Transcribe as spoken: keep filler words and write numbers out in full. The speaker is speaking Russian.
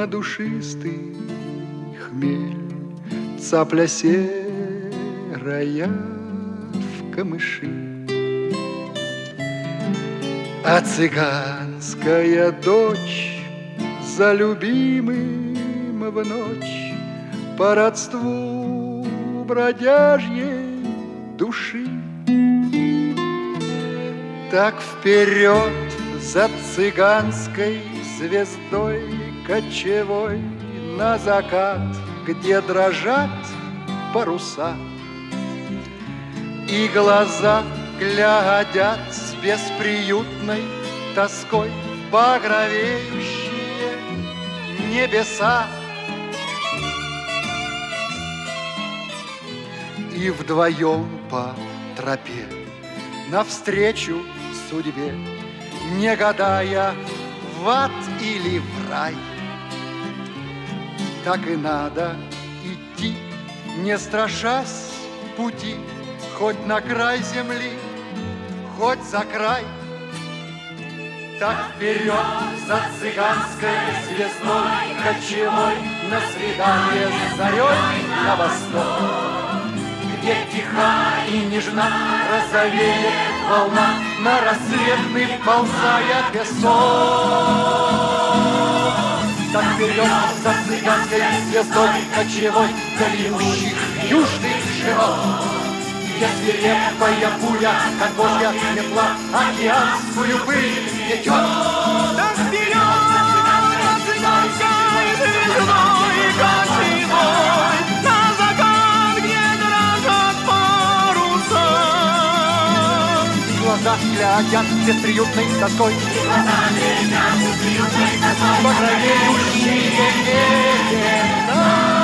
на душистый хмель, цапля серая в камыши. А цыганская дочь за любимым в ночь по родству бродяжьей души. Так вперед за цыганской звездой кочевой на закат, где дрожат паруса, и глаза глядят с бесприютной тоской в багровеющие небеса. И вдвоем по тропе навстречу судьбе, не гадая, в ад или в рай, так и надо идти, не страшась пути, хоть на край земли, хоть за край. Так вперед за цыганской звездой кочевой на свидание с зарей на восток, где тиха и нежна розовеет волна, на рассветный вползая песок. Так вперед за цыганской звездой кочевой длиннущих южных широт, где свирепая буря, как божья метла, океанскую пыль метет. Так вперед за цыганской звездой кочевой на закат, где дрожат паруса. Глаза глядят бесприютной тоской, Глаза глядят бесприютной тоской, багровеющие небеса.